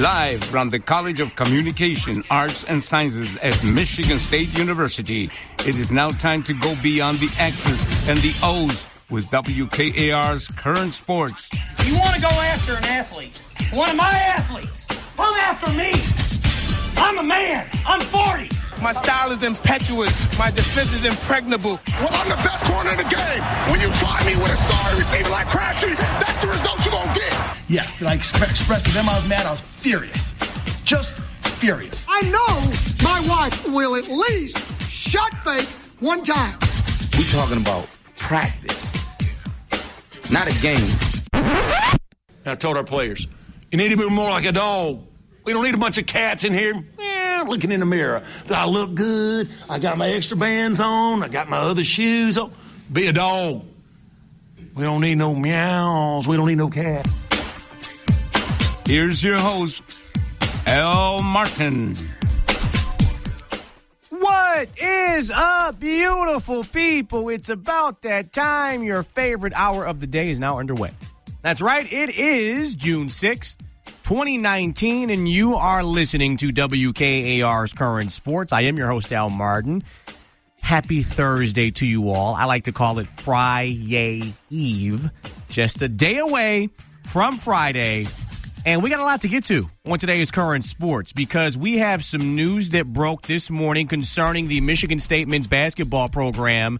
Live from the College of Communication, Arts, and Sciences at Michigan State University, it is now time to go beyond the X's and the O's with WKAR's Current Sports. You want to go after an athlete, one of my athletes, come after me. I'm a man. I'm 40. My style is impetuous. My defense is impregnable. Well, I'm the best corner in the game. When you try me with a sorry receiver like Crabtree, that's the result you're going to get. Yes, did I express to them I was mad? I was furious. Just furious. I know my wife will at least shot fake one time. We talking about practice, not a game. I told our players, you need to be more like a dog. We don't need a bunch of cats in here looking in the mirror. Do I look good? I got my extra bands on. I got my other shoes on. Be a dog. We don't need no meows. We don't need no cat. Here's your host, Al Martin. What is up, beautiful people? It's about that time. Your favorite hour of the day is now underway. That's right. It is June 6th. 2019, and you are listening to WKAR's Current Sports. I am your host, Al Martin. Happy Thursday to you all. I like to call it Friday Eve. Just a day away from Friday. And we got a lot to get to on today's Current Sports because we have some news that broke this morning concerning the Michigan State men's basketball program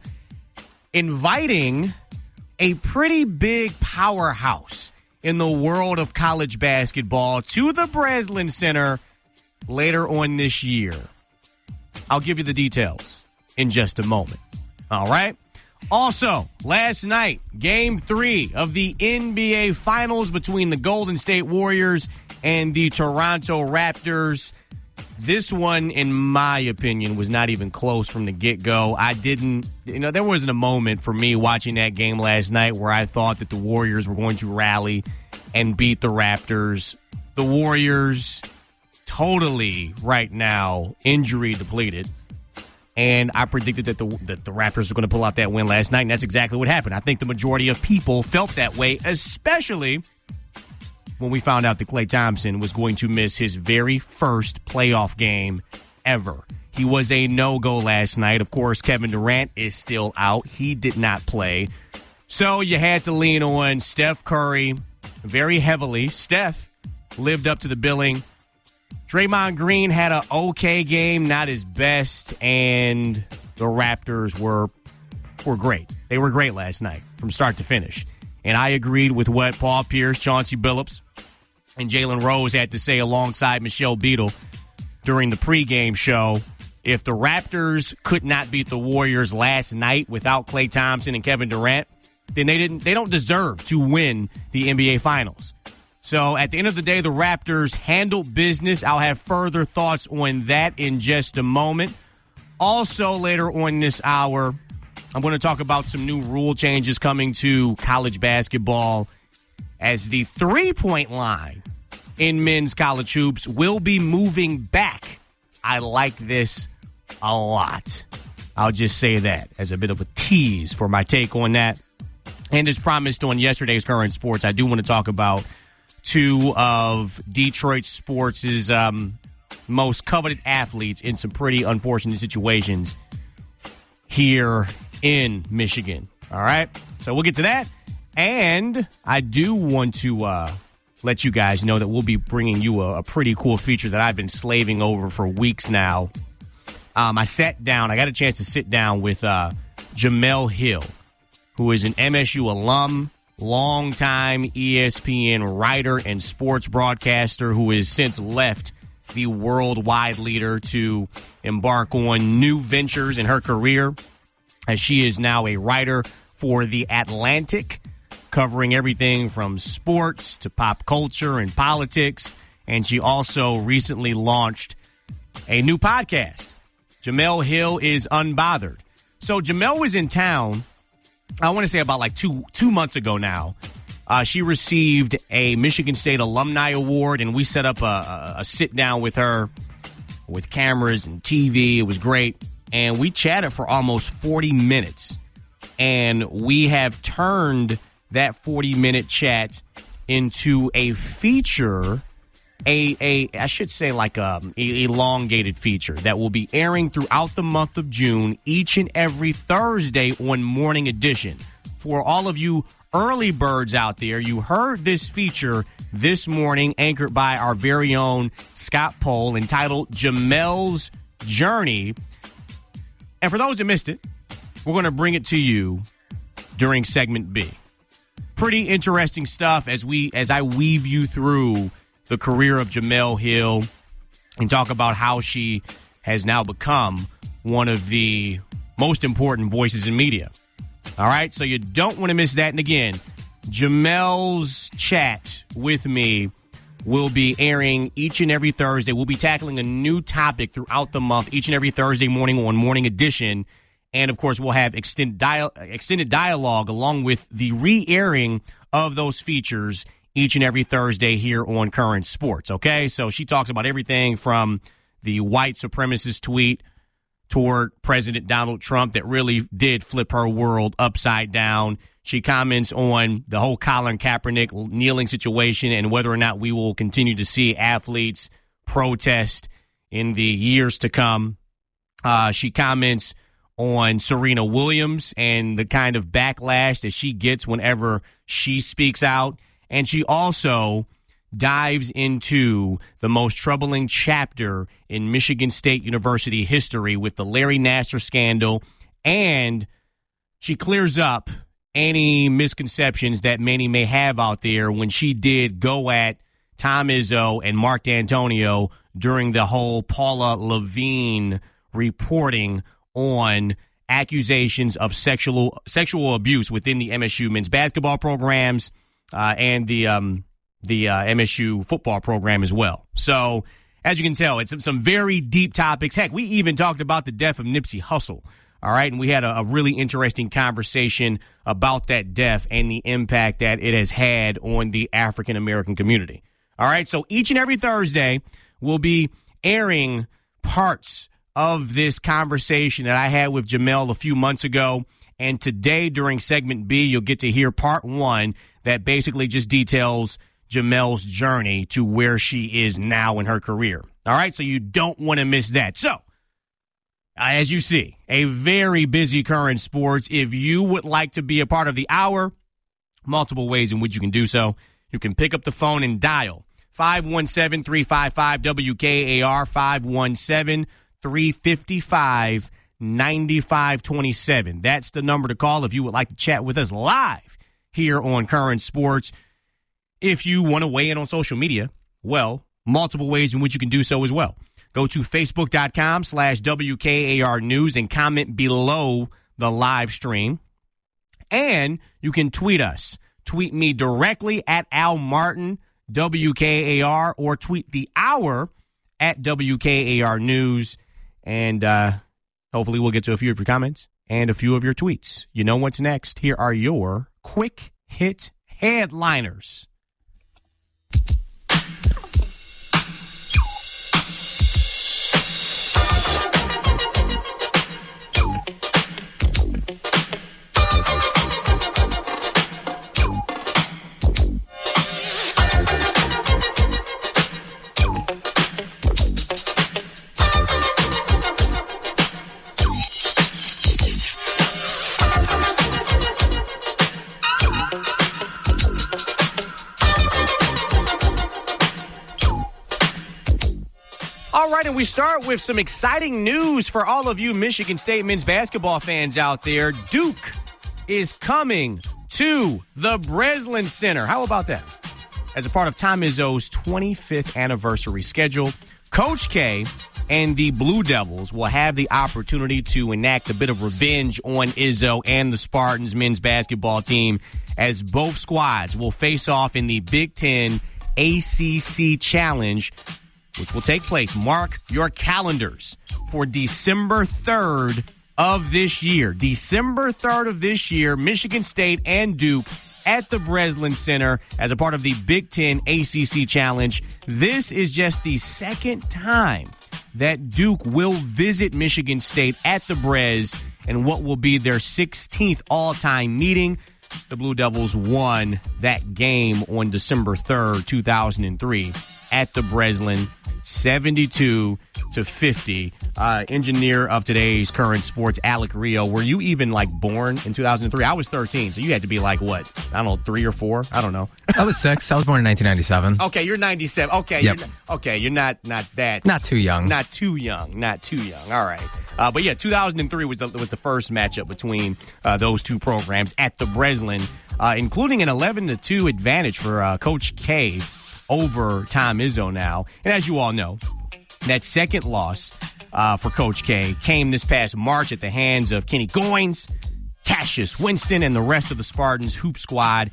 inviting a pretty big powerhouse in the world of college basketball to the Breslin Center later on this year. I'll give you the details in just a moment. All right? Also, last night, Game 3 of the NBA Finals between the Golden State Warriors and the Toronto Raptors. This one, in my opinion, was not even close from the get-go. There wasn't a moment for me watching that game last night where I thought that the Warriors were going to rally and beat the Raptors. The Warriors, totally right now, injury depleted. And I predicted that the Raptors were going to pull out that win last night, and that's exactly what happened. I think the majority of people felt that way, especially when we found out that Klay Thompson was going to miss his very first playoff game ever. He was a no-go last night. Of course, Kevin Durant is still out. He did not play. So you had to lean on Steph Curry very heavily. Steph lived up to the billing. Draymond Green had an okay game, not his best, and the Raptors were great. They were great last night from start to finish. And I agreed with what Paul Pierce, Chauncey Billups, and Jalen Rose had to say alongside Michelle Beadle during the pregame show. If the Raptors could not beat the Warriors last night without Klay Thompson and Kevin Durant, then they don't deserve to win the NBA Finals. So at the end of the day, the Raptors handled business. I'll have further thoughts on that in just a moment. Also, later on this hour, I'm going to talk about some new rule changes coming to college basketball as the three-point line in men's college hoops will be moving back. I like this a lot. I'll just say that as a bit of a tease for my take on that. And as promised on yesterday's Current Sports, I do want to talk about two of Detroit sports' most coveted athletes in some pretty unfortunate situations here in Michigan. All right? So we'll get to that. And I do want to let you guys know that we'll be bringing you a pretty cool feature that I've been slaving over for weeks now. I got a chance to sit down with Jemele Hill, who is an MSU alum, longtime ESPN writer and sports broadcaster who has since left the worldwide leader to embark on new ventures in her career, as she is now a writer for The Atlantic, covering everything from sports to pop culture and politics. And she also recently launched a new podcast. Jemele Hill is Unbothered. So Jemele was in town, I want to say about like two months ago now. She received a Michigan State Alumni Award, and we set up a sit-down with her with cameras and TV. It was great. And we chatted for almost 40 minutes. And we have turned that 40-minute chat into a feature I should say like a elongated feature that will be airing throughout the month of June, each and every Thursday on Morning Edition. For all of you early birds out there, you heard this feature this morning, anchored by our very own Scott Pohl, entitled Jamel's Journey. And for those that missed it, we're going to bring it to you during segment B. Pretty interesting stuff as I weave you through the career of Jemele Hill and talk about how she has now become one of the most important voices in media. All right, so you don't want to miss that. And again, Jemele's chat with me will be airing each and every Thursday. We'll be tackling a new topic throughout the month, each and every Thursday morning on Morning Edition. And, of course, we'll have extended dialogue along with the re-airing of those features each and every Thursday here on Current Sports, okay? So she talks about everything from the white supremacist tweet toward President Donald Trump that really did flip her world upside down. She comments on the whole Colin Kaepernick kneeling situation and whether or not we will continue to see athletes protest in the years to come. She comments on Serena Williams and the kind of backlash that she gets whenever she speaks out. And she also dives into the most troubling chapter in Michigan State University history with the Larry Nassar scandal. And she clears up any misconceptions that many may have out there when she did go at Tom Izzo and Mark D'Antonio during the whole Paula Levine reporting on accusations of sexual abuse within the MSU men's basketball programs and the MSU football program as well. So, as you can tell, it's some very deep topics. Heck, we even talked about the death of Nipsey Hussle. All right, and we had a really interesting conversation about that death and the impact that it has had on the African-American community. All right, so each and every Thursday, we'll be airing parts of this conversation that I had with Jemele a few months ago. And today, during segment B, you'll get to hear part one that basically just details Jemele's journey to where she is now in her career. All right, so you don't want to miss that. So, as you see, a very busy Current Sports. If you would like to be a part of the hour, multiple ways in which you can do so. You can pick up the phone and dial 517-355-WKAR, 517-355-9527. That's the number to call if you would like to chat with us live here on Current Sports. If you want to weigh in on social media, well, multiple ways in which you can do so as well. Go to Facebook.com/WKAR News and comment below the live stream. And you can tweet us. Tweet me directly at Al Martin, WKAR, or tweet the hour at WKAR News. And hopefully we'll get to a few of your comments and a few of your tweets. You know what's next. Here are your quick hit headliners. All right, and we start with some exciting news for all of you Michigan State men's basketball fans out there. Duke is coming to the Breslin Center. How about that? As a part of Tom Izzo's 25th anniversary schedule, Coach K and the Blue Devils will have the opportunity to enact a bit of revenge on Izzo and the Spartans men's basketball team as both squads will face off in the Big Ten ACC Challenge, which will take place. Mark your calendars for December 3rd of this year. December 3rd of this year, Michigan State and Duke at the Breslin Center as a part of the Big Ten ACC Challenge. This is just the second time that Duke will visit Michigan State at the Bres in what will be their 16th all-time meeting. the Blue Devils won that game on December 3rd, 2003 at the Breslin, 72-50. Engineer of today's Current Sports, Alec Rio. Were you even, born in 2003? I was 13, so you had to be, I don't know, 3 or 4? I don't know. I was 6. I was born in 1997. Okay, you're 97. Okay, yep. You're not that. Not too young. Not too young. All right. But yeah, 2003 was the first matchup between those two programs at the Breslin, including an 11-2 advantage for Coach K over Tom Izzo now. And as you all know, that second loss for Coach K came this past March at the hands of Kenny Goins, Cassius Winston, and the rest of the Spartans hoop squad,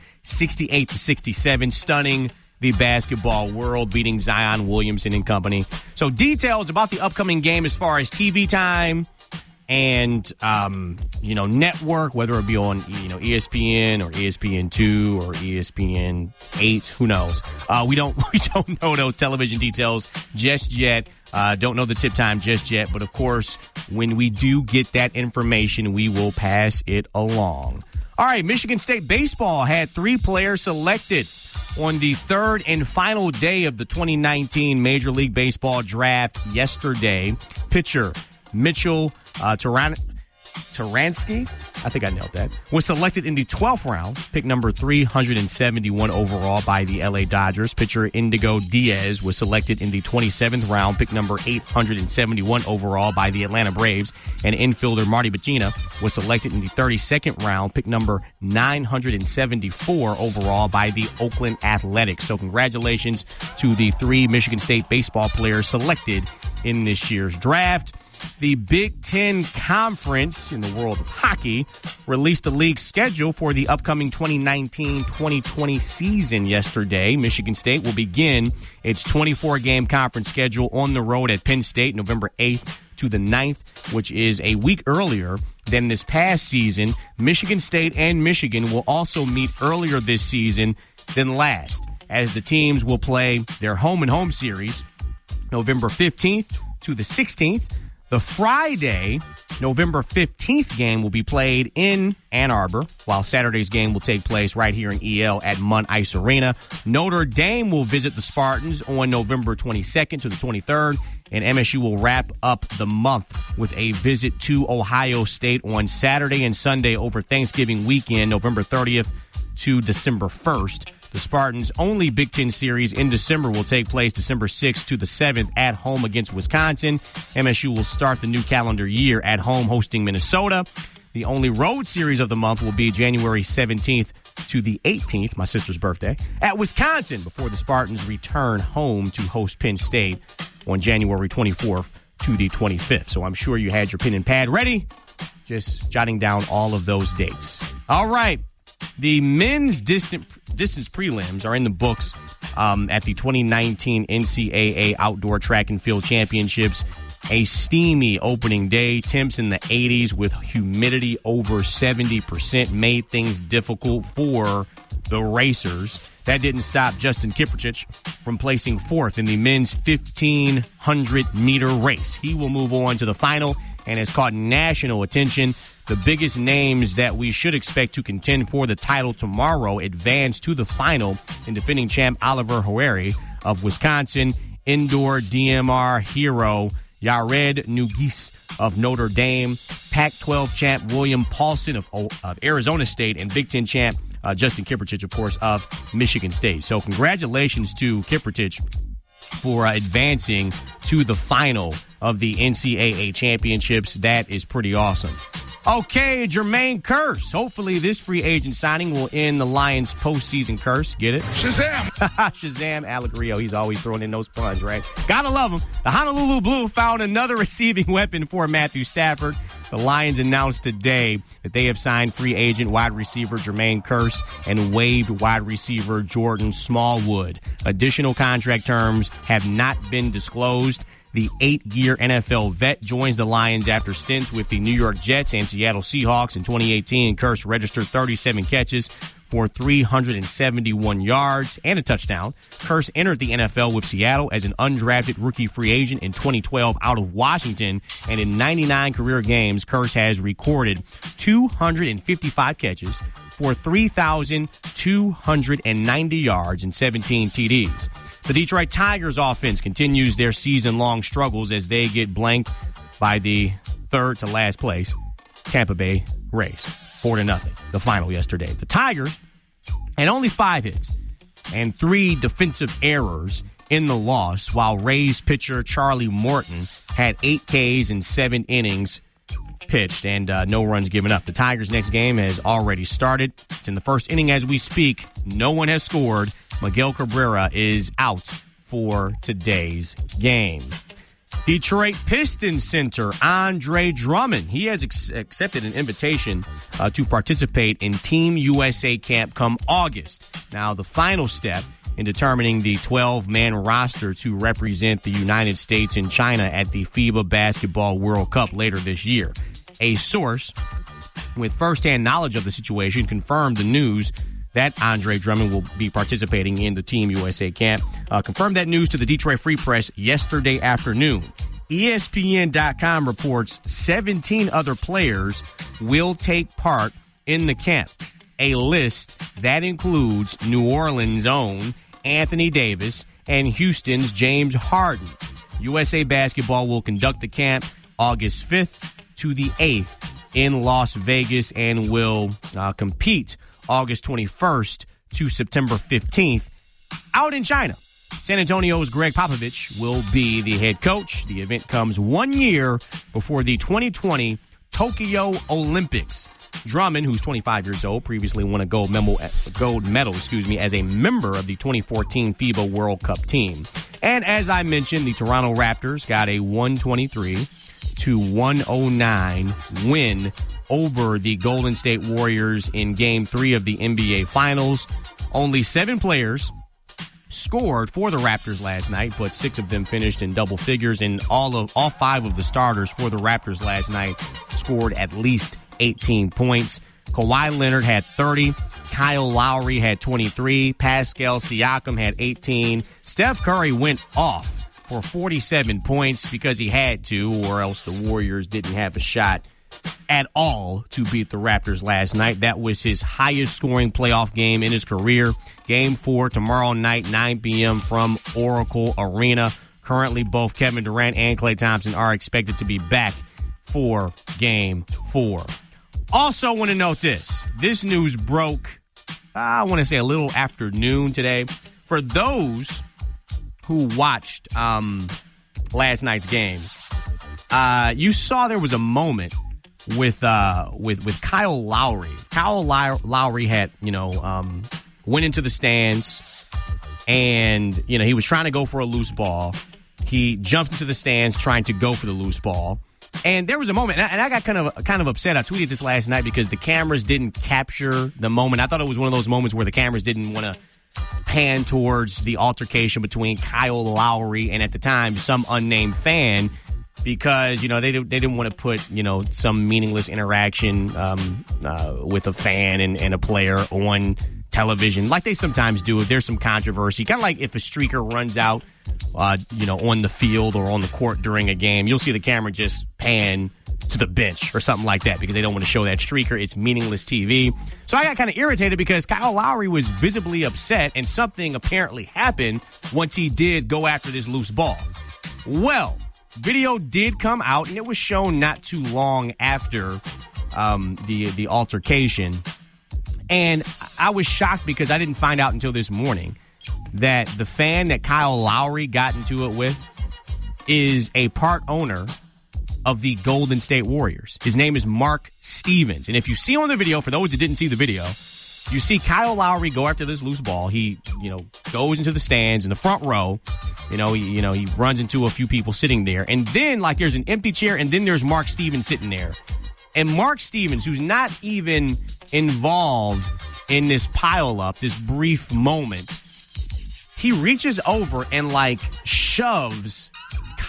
68-67, stunning the basketball world, beating Zion Williamson and company. So details about the upcoming game as far as TV time and, network, whether it be on, ESPN or ESPN2 or ESPN 8, who knows? We don't know those television details just yet. Don't know the tip time just yet. But, of course, when we do get that information, we will pass it along. All right, Michigan State baseball had 3 players selected on the third and final day of the 2019 Major League Baseball draft yesterday. Pitcher Mitchell Taransky, I think I nailed that, was selected in the 12th round, pick number 371 overall by the LA Dodgers. Pitcher Indigo Diaz was selected in the 27th round, pick number 871 overall by the Atlanta Braves. And infielder Marty Bacina was selected in the 32nd round, pick number 974 overall by the Oakland Athletics. So congratulations to the 3 Michigan State baseball players selected in this year's draft. The Big Ten Conference, in the world of hockey, released the league's schedule for the upcoming 2019-2020 season yesterday. Michigan State will begin its 24-game conference schedule on the road at Penn State November 8th to the 9th, which is a week earlier than this past season. Michigan State and Michigan will also meet earlier this season than last, as the teams will play their home-and-home series November 15th to the 16th. The Friday, November 15th game will be played in Ann Arbor, while Saturday's game will take place right here in EL at Munn Ice Arena. Notre Dame will visit the Spartans on November 22nd to the 23rd, and MSU will wrap up the month with a visit to Ohio State on Saturday and Sunday over Thanksgiving weekend, November 30th to December 1st. The Spartans' only Big Ten series in December will take place December 6th to the 7th at home against Wisconsin. MSU will start the new calendar year at home hosting Minnesota. The only road series of the month will be January 17th to the 18th, my sister's birthday, at Wisconsin before the Spartans return home to host Penn State on January 24th to the 25th. So I'm sure you had your pen and pad ready, just jotting down all of those dates. All right. The men's distance prelims are in the books at the 2019 NCAA Outdoor Track and Field Championships. A steamy opening day. Temps in the 80s with humidity over 70% made things difficult for the racers. That didn't stop Justin Kiprchich from placing 4th in the men's 1,500-meter race. He will move on to the final and has caught national attention. The biggest names that we should expect to contend for the title tomorrow advance to the final in defending champ Oliver Hueri of Wisconsin, indoor DMR hero Yared Nugis of Notre Dame, Pac-12 champ William Paulson of Arizona State, and Big Ten champ Justin Kiprchich, of course, of Michigan State. So congratulations to Kiprchich for advancing to the final of the NCAA championships. That is pretty awesome. Okay, Jermaine Kearse. Hopefully this free agent signing will end the Lions' postseason curse. Get it? Shazam! Shazam, Alec Rio. He's always throwing in those puns, right? Gotta love him. The Honolulu Blue found another receiving weapon for Matthew Stafford. The Lions announced today that they have signed free agent wide receiver Jermaine Kearse and waived wide receiver Jordan Smallwood. Additional contract terms have not been disclosed. The 8-year NFL vet joins the Lions after stints with the New York Jets and Seattle Seahawks in 2018. Kearse registered 37 catches for 371 yards and a touchdown. Kearse entered the NFL with Seattle as an undrafted rookie free agent in 2012 out of Washington, and in 99 career games, Kearse has recorded 255 catches for 3,290 yards and 17 TDs. The Detroit Tigers offense continues their season-long struggles as they get blanked by the third to last place Tampa Bay Rays. 4-0, the final yesterday. The Tigers had only 5 hits and 3 defensive errors in the loss, while Rays pitcher Charlie Morton had 8 Ks in 7 innings pitched and no runs given up. The Tigers' next game has already started. It's in the first inning as we speak. No one has scored. Miguel Cabrera is out for today's game. Detroit Pistons center Andre Drummond. He has accepted an invitation to participate in Team USA camp come August. Now, the final step in determining the 12-man roster to represent the United States and China at the FIBA Basketball World Cup later this year. A source with firsthand knowledge of the situation confirmed the news that Andre Drummond will be participating in the Team USA camp. Confirmed that news to the Detroit Free Press yesterday afternoon. ESPN.com reports 17 other players will take part in the camp. A list that includes New Orleans' own Anthony Davis and Houston's James Harden. USA Basketball will conduct the camp August 5th to the 8th in Las Vegas and will compete August 21st to September 15th out in China. San Antonio's Greg Popovich will be the head coach. The event comes 1 year before the 2020 Tokyo Olympics. Drummond, who's 25 years old, previously won a gold medal, as a member of the 2014 FIBA World Cup team. And as I mentioned, the Toronto Raptors got a 123-109 win over the Golden State Warriors in Game 3 of the NBA Finals. Only 7 players scored for the Raptors last night, but 6 of them finished in double figures, and all 5 of the starters for the Raptors last night scored at least 18 points. Kawhi Leonard had 30. Kyle Lowry had 23. Pascal Siakam had 18. Steph Curry went off for 47 points because he had to, or else the Warriors didn't have a shot at all to beat the Raptors last night. That was his highest scoring playoff game in his career. Game 4 tomorrow night, 9 p.m. from Oracle Arena. Currently, both Kevin Durant and Klay Thompson are expected to be back for Game 4. Also want to note this. This news broke, I want to say a little afternoon today. For those who watched last night's game, you saw there was a moment with Kyle Lowry. Kyle Lowry had, went into the stands and, he was trying to go for a loose ball. He jumped into the stands trying to go for the loose ball. And there was a moment, and I got kind of upset. I tweeted this last night because the cameras didn't capture the moment. I thought it was one of those moments where the cameras didn't want to pan towards the altercation between Kyle Lowry and, at the time, some unnamed fan, because they didn't want to put some meaningless interaction with a fan and a player on television like they sometimes do if there's some controversy. Kind of like if a streaker runs out on the field or on the court during a game, you'll see the camera just pan to the bench or something like that because they don't want to show that streaker. It's meaningless TV. So I got kind of irritated because Kyle Lowry was visibly upset and something apparently happened once he did go after this loose ball. Well, video did come out and it was shown not too long after the altercation. And I was shocked because I didn't find out until this morning that the fan that Kyle Lowry got into it with is a part owner of the Golden State Warriors. His name is Mark Stevens. And if you see on the video, for those that didn't see the video, you see Kyle Lowry go after this loose ball. He, goes into the stands in the front row. He runs into a few people sitting there. And then, there's an empty chair, and then there's Mark Stevens sitting there. And Mark Stevens, who's not even involved in this pile-up, this brief moment, he reaches over and, shoves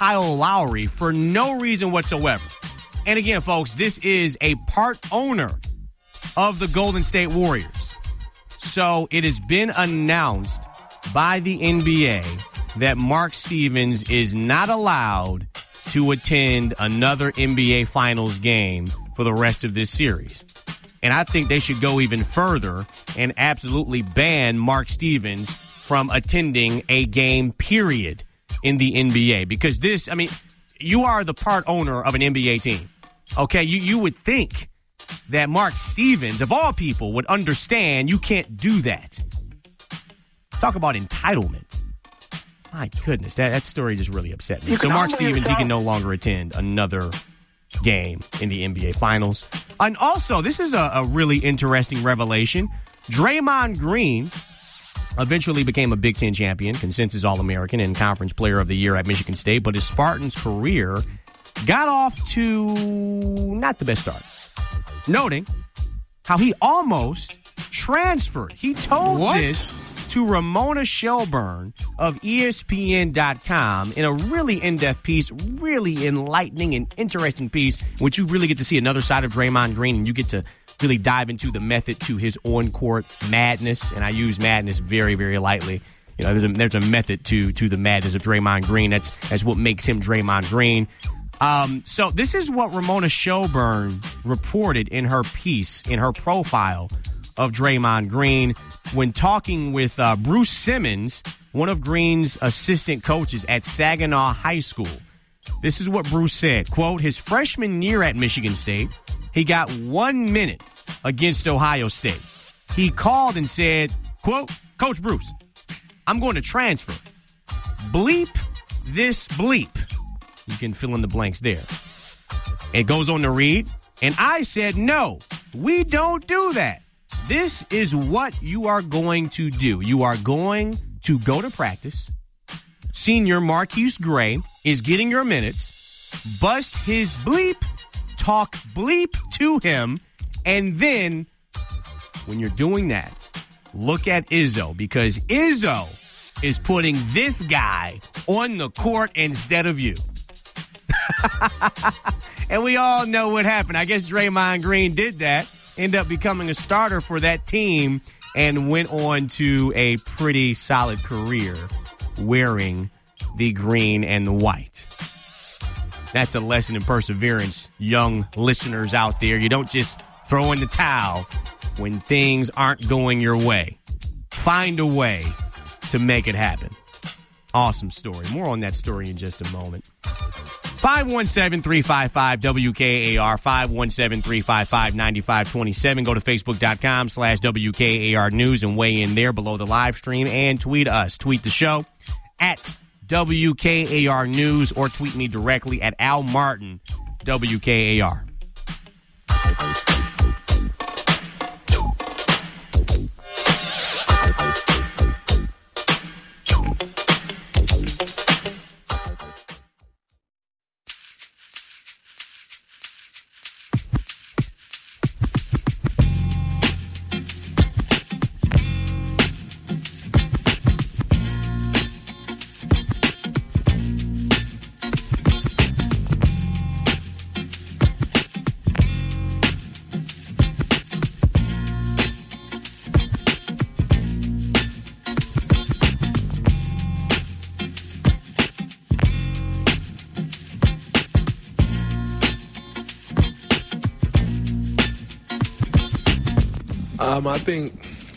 Kyle Lowry for no reason whatsoever. And again, folks, this is a part owner of the Golden State Warriors. So it has been announced by the NBA that Mark Stevens is not allowed to attend another NBA Finals game for the rest of this series. And I think they should go even further and absolutely ban Mark Stevens from attending a game, period, in the NBA. Because this, I mean, you are the part owner of an NBA team. Okay, you would think that Mark Stevens, of all people, would understand you can't do that. Talk about entitlement. My goodness, that story just really upset me. So Mark Stevens, he can no longer attend another game in the NBA Finals. And also, this is a really interesting revelation. Draymond Green eventually became a Big Ten champion, consensus All-American, and Conference Player of the Year at Michigan State, but his Spartans career got off to not the best start. Noting how he almost transferred. He told this to Ramona Shelburne of ESPN.com in a really in-depth piece, really enlightening and interesting piece, in which you really get to see another side of Draymond Green, and you get to really dive into the method to his on-court madness, and I use madness very, very lightly. You know, there's a method to the madness of Draymond Green. That's what makes him Draymond Green. So this is what Ramona Shelburne reported in her piece, in her profile of Draymond Green, when talking with Bruce Simmons, one of Green's assistant coaches at Saginaw High School. This is what Bruce said. Quote, his freshman year at Michigan State, he got 1 minute against Ohio State. He called and said, quote, Coach Bruce, I'm going to transfer. Bleep this bleep. You can fill in the blanks there. It goes on to read, and I said, no, we don't do that. This is what you are going to do. You are going to go to practice. Senior Marquise Gray is getting your minutes. Bust his bleep. Talk bleep to him. And then, when you're doing that, look at Izzo, because Izzo is putting this guy on the court instead of you. And we all know what happened. I guess Draymond Green did that, ended up becoming a starter for that team, and went on to a pretty solid career wearing the green and the white. That's a lesson in perseverance, young listeners out there. You don't just throw in the towel when things aren't going your way. Find a way to make it happen. Awesome story. More on that story in just a moment. 517-355-WKAR, 517-355-9527. Go to Facebook.com/WKAR News and weigh in there below the live stream, and tweet us. Tweet the show at WKAR News, or tweet me directly at Al Martin, WKAR. I think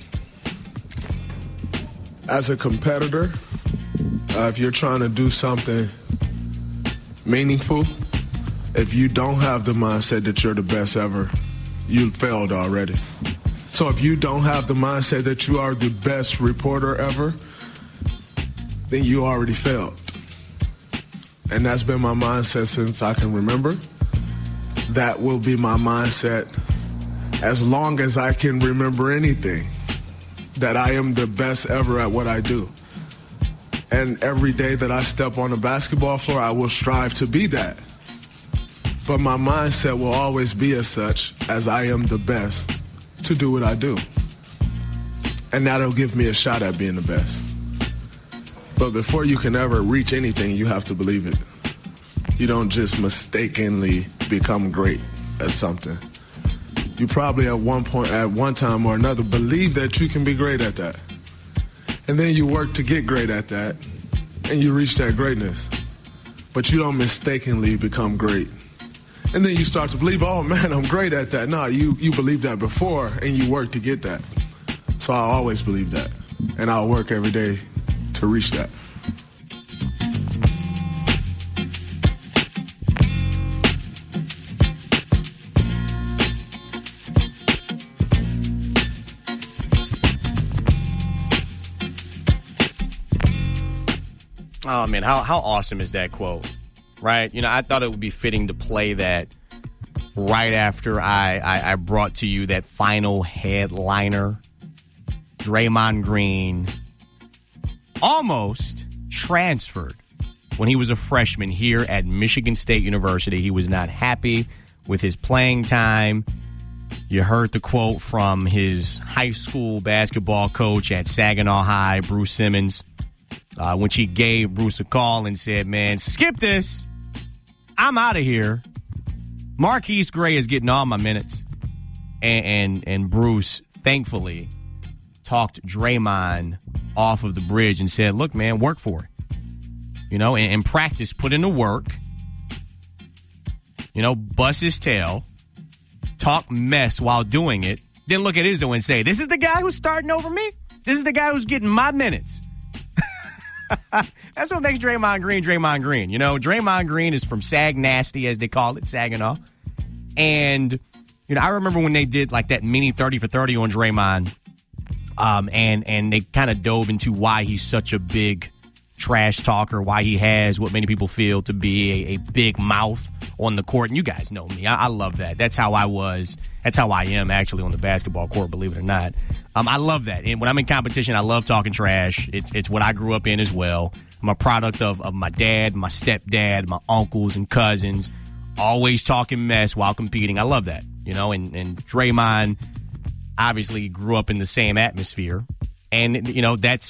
as a competitor, if you're trying to do something meaningful, if you don't have the mindset that you're the best ever, you failed already. So if you don't have the mindset that you are the best reporter ever, then you already failed. And that's been my mindset since I can remember. That will be my mindset as long as I can remember anything, that I am the best ever at what I do. And every day that I step on the basketball floor, I will strive to be that. But my mindset will always be as such, as I am the best to do what I do. And that'll give me a shot at being the best. But before you can ever reach anything, you have to believe it. You don't just mistakenly become great at something. You probably at one time or another, believe that you can be great at that. And then you work to get great at that, and you reach that greatness. But you don't mistakenly become great. And then you start to believe, oh man, I'm great at that. No, you believed that before, and you work to get that. So I always believe that. And I'll work every day to reach that. Oh, man, how awesome is that quote, right? You know, I thought it would be fitting to play that right after I brought to you that final headliner. Draymond Green almost transferred when he was a freshman here at Michigan State University. He was not happy with his playing time. You heard the quote from his high school basketball coach at Saginaw High, Bruce Simmons, when she gave Bruce a call and said, man, skip this. I'm out of here. Marquise Gray is getting all my minutes. And Bruce, thankfully, talked Draymond off of the bridge and said, look, man, work for it. You know, and practice, put in the work. You know, bust his tail. Talk mess while doing it. Then look at Izzo and say, this is the guy who's starting over me? This is the guy who's getting my minutes. That's what makes Draymond Green. You know, Draymond Green is from Sag Nasty, as they call it, Saginaw. And, you know, I remember when they did like that mini 30 for 30 on Draymond. And they kind of dove into why he's such a big trash talker, why he has what many people feel to be a big mouth on the court. And you guys know me. I love that. That's how I was. That's how I am actually on the basketball court, believe it or not. I love that. And when I'm in competition, I love talking trash. It's what I grew up in as well. I'm a product of my dad, my stepdad, my uncles and cousins, always talking mess while competing. I love that, you know, and Draymond obviously grew up in the same atmosphere. And, you know, that's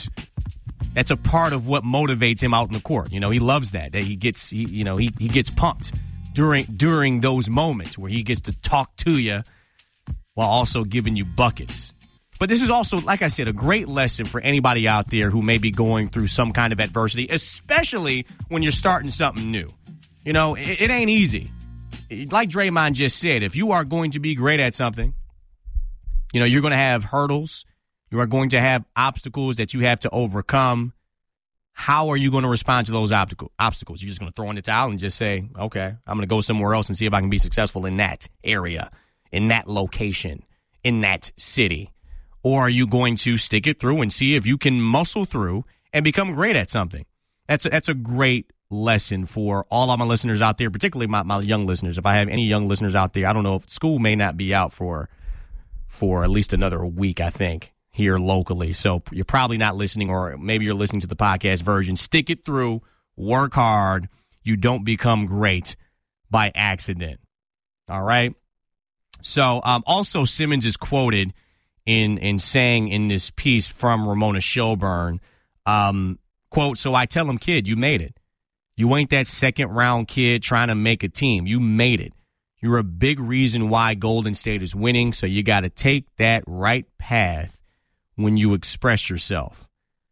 a part of what motivates him out in the court. You know, he loves that he gets pumped during those moments where he gets to talk to you while also giving you buckets. But this is also, like I said, a great lesson for anybody out there who may be going through some kind of adversity, especially when you're starting something new. You know, it ain't easy. Like Draymond just said, if you are going to be great at something, you know, you're going to have hurdles. You are going to have obstacles that you have to overcome. How are you going to respond to those obstacles? You're just going to throw in the towel and just say, okay, I'm going to go somewhere else and see if I can be successful in that area, in that location, in that city. Or are you going to stick it through and see if you can muscle through and become great at something? That's a great lesson for all of my listeners out there, particularly my young listeners. If I have any young listeners out there, I don't know if school may not be out for at least another week, I think, here locally. So you're probably not listening, or maybe you're listening to the podcast version. Stick it through, work hard. You don't become great by accident. All right? So also Simmons is quoted in saying in this piece from Ramona Shelburne, quote, so I tell him, kid, you made it. You ain't that second-round kid trying to make a team. You made it. You're a big reason why Golden State is winning, so you got to take that right path when you express yourself.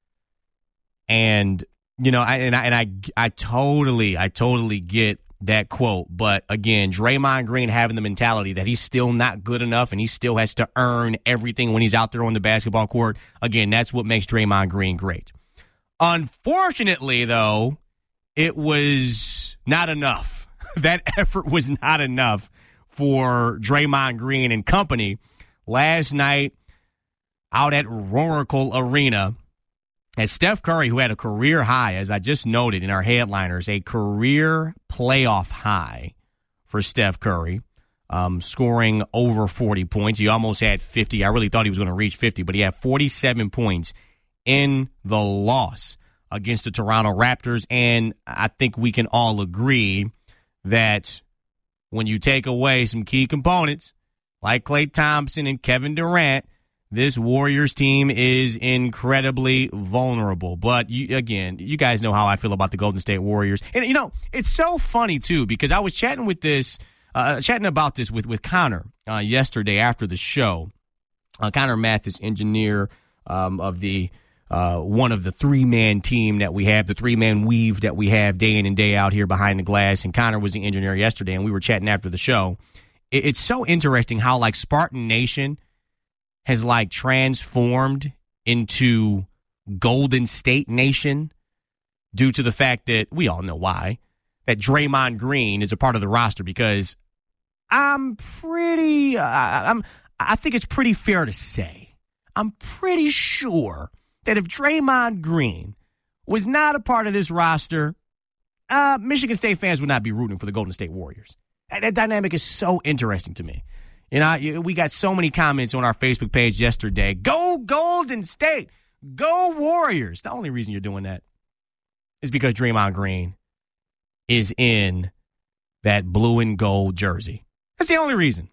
And, you know, I totally get that quote. But, again, Draymond Green having the mentality that he's still not good enough and he still has to earn everything when he's out there on the basketball court, again, that's what makes Draymond Green great. Unfortunately, though, it was not enough. That effort was not enough for Draymond Green and company last night out at Roracle Arena. As Steph Curry, who had a career high, as I just noted in our headliners, a career playoff high for Steph Curry, scoring over 40 points. He almost had 50. I really thought he was going to reach 50, but he had 47 points in the loss against the Toronto Raptors. And I think we can all agree that when you take away some key components like Klay Thompson and Kevin Durant, this Warriors team is incredibly vulnerable. But, you guys know how I feel about the Golden State Warriors. And, it's so funny, too, because I was chatting about this with Connor yesterday after the show. Connor Mathis, engineer of the one of the three-man team that we have, the three-man weave that we have day in and day out here behind the glass. And Connor was the engineer yesterday, and we were chatting after the show. It's so interesting how, like, Spartan Nation has, like, transformed into Golden State Nation due to the fact that we all know why, that Draymond Green is a part of the roster, because I think it's pretty fair to say, I'm pretty sure that if Draymond Green was not a part of this roster, Michigan State fans would not be rooting for the Golden State Warriors. That dynamic is so interesting to me. We got so many comments on our Facebook page yesterday. Go Golden State! Go Warriors! The only reason you're doing that is because Draymond Green is in that blue and gold jersey. That's the only reason.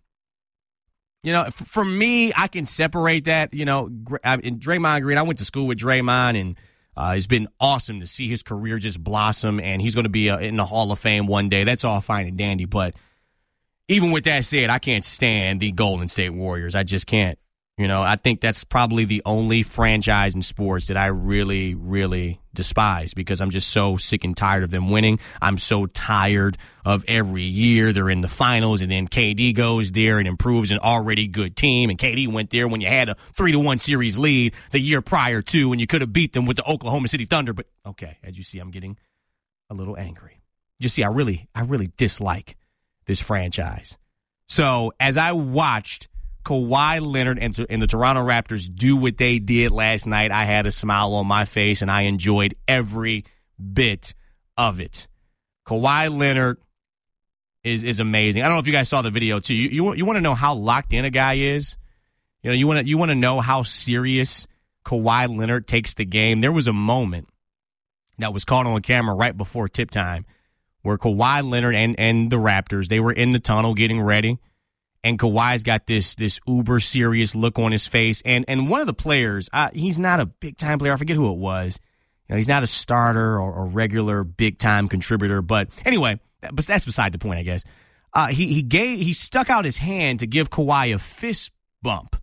For me, I can separate that. In Draymond Green, I went to school with Draymond, and it's been awesome to see his career just blossom, and he's going to be in the Hall of Fame one day. That's all fine and dandy, but even with that said, I can't stand the Golden State Warriors. I just can't. I think that's probably the only franchise in sports that I really, really despise, because I'm just so sick and tired of them winning. I'm so tired of every year they're in the finals, and then KD goes there and improves an already good team. And KD went there when you had a 3-1 series lead the year prior to, and you could have beat them with the Oklahoma City Thunder. But okay, as you see, I'm getting a little angry. You see, I really dislike this franchise. So as I watched Kawhi Leonard and the Toronto Raptors do what they did last night, I had a smile on my face, and I enjoyed every bit of it. Kawhi Leonard is amazing. I don't know if you guys saw the video, too. You want to know how locked in a guy is? You want to know how serious Kawhi Leonard takes the game? There was a moment that was caught on camera right before tip time where Kawhi Leonard and the Raptors, they were in the tunnel getting ready. And Kawhi's got this uber serious look on his face. And one of the players, he's not a big-time player. I forget who it was. He's not a starter or regular big-time contributor. But anyway, that's beside the point, I guess. He stuck out his hand to give Kawhi a fist bump.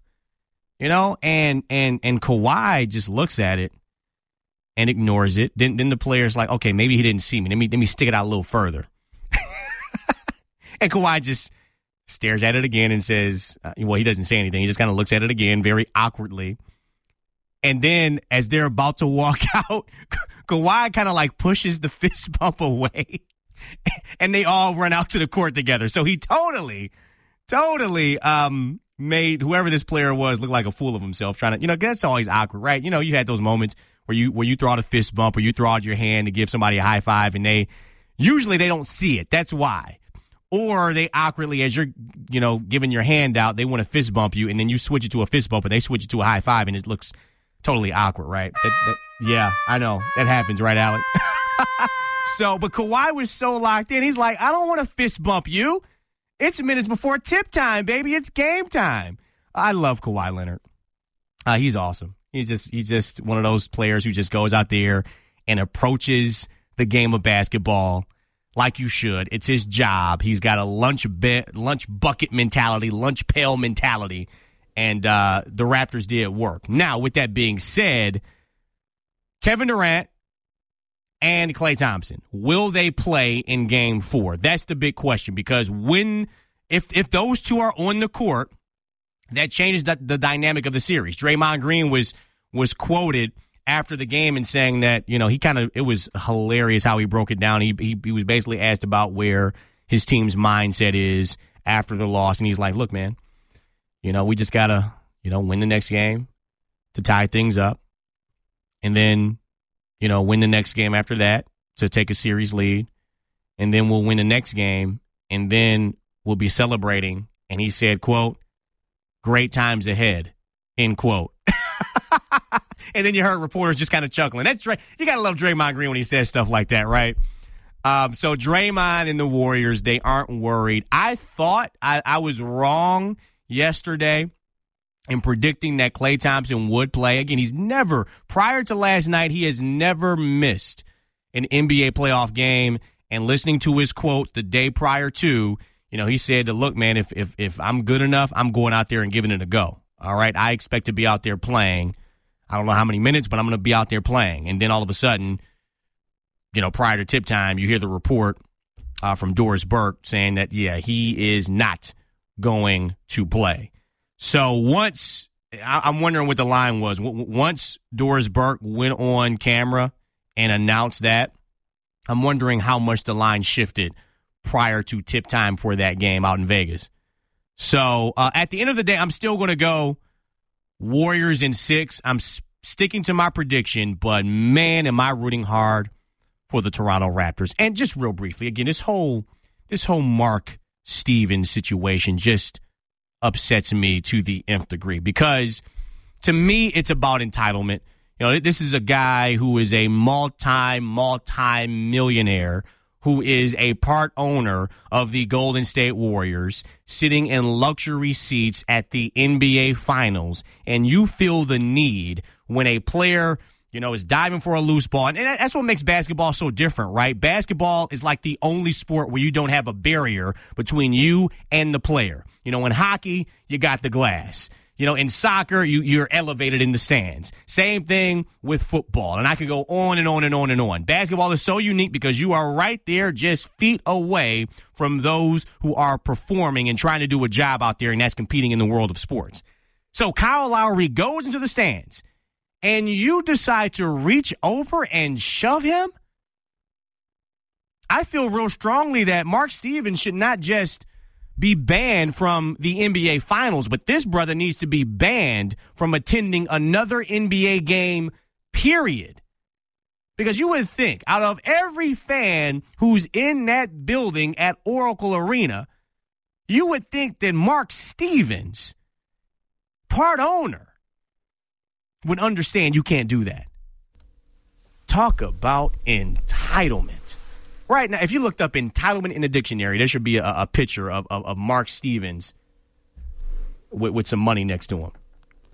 And Kawhi just looks at it and ignores it. Then the player's like, okay, maybe he didn't see me. Let me stick it out a little further. And Kawhi just stares at it again and says, he doesn't say anything. He just kind of looks at it again very awkwardly. And then as they're about to walk out, Kawhi kind of like pushes the fist bump away, and they all run out to the court together. So he totally made whoever this player was look like a fool of himself, trying to, that's always awkward, right? You had those moments where you throw out a fist bump or you throw out your hand to give somebody a high five, and they don't see it. That's why. Or they awkwardly, as you're, giving your hand out, they want to fist bump you, and then you switch it to a fist bump, and they switch it to a high five, and it looks totally awkward, right? Yeah, I know. That happens, right, Alec? But Kawhi was so locked in. He's like, I don't want to fist bump you. It's minutes before tip time, baby. It's game time. I love Kawhi Leonard. He's awesome. He's just one of those players who just goes out there and approaches the game of basketball like you should. It's his job. He's got a lunch bucket mentality, lunch pail mentality, and the Raptors did work. Now, with that being said, Kevin Durant and Klay Thompson, will they play in Game 4? That's the big question, because if those two are on the court, that changes the dynamic of the series. Draymond Green was quoted after the game and saying that, it was hilarious how he broke it down. He was basically asked about where his team's mindset is after the loss. And he's like, look, man, we just got to, win the next game to tie things up. And then, win the next game after that to take a series lead. And then we'll win the next game. And then we'll be celebrating. And he said, quote, great times ahead, end quote. And then you heard reporters just kind of chuckling. That's right. You got to love Draymond Green when he says stuff like that, right? So Draymond and the Warriors, they aren't worried. I thought I was wrong yesterday in predicting that Klay Thompson would play. Again, prior to last night, he has never missed an NBA playoff game. And listening to his quote the day prior to, he said, look, man, if I'm good enough, I'm going out there and giving it a go. All right, I expect to be out there playing. I don't know how many minutes, but I'm going to be out there playing. And then all of a sudden, prior to tip time, you hear the report from Doris Burke saying that, he is not going to play. So I'm wondering what the line was. Once Doris Burke went on camera and announced that, I'm wondering how much the line shifted prior to tip time for that game out in Vegas. So at the end of the day, I'm still going to go Warriors in 6. I'm sticking to my prediction, but man, am I rooting hard for the Toronto Raptors. And just real briefly, again, this whole Mark Stevens situation just upsets me to the nth degree because to me, it's about entitlement. This is a guy who is a multi-millionaire who is a part owner of the Golden State Warriors, sitting in luxury seats at the NBA Finals, and you feel the need when a player, is diving for a loose ball. And that's what makes basketball so different, right? Basketball is like the only sport where you don't have a barrier between you and the player. In hockey, you got the glass. In soccer, you're elevated in the stands. Same thing with football. And I could go on and on and on and on. Basketball is so unique because you are right there just feet away from those who are performing and trying to do a job out there, and that's competing in the world of sports. So Kyle Lowry goes into the stands, and you decide to reach over and shove him? I feel real strongly that Mark Stevens should not just be banned from the NBA Finals, but this brother needs to be banned from attending another NBA game, period. Because you would think, out of every fan who's in that building at Oracle Arena, you would think that Mark Stevens, part owner, would understand you can't do that. Talk about entitlement. Right now, if you looked up entitlement in the dictionary, there should be a picture of Mark Stevens with some money next to him.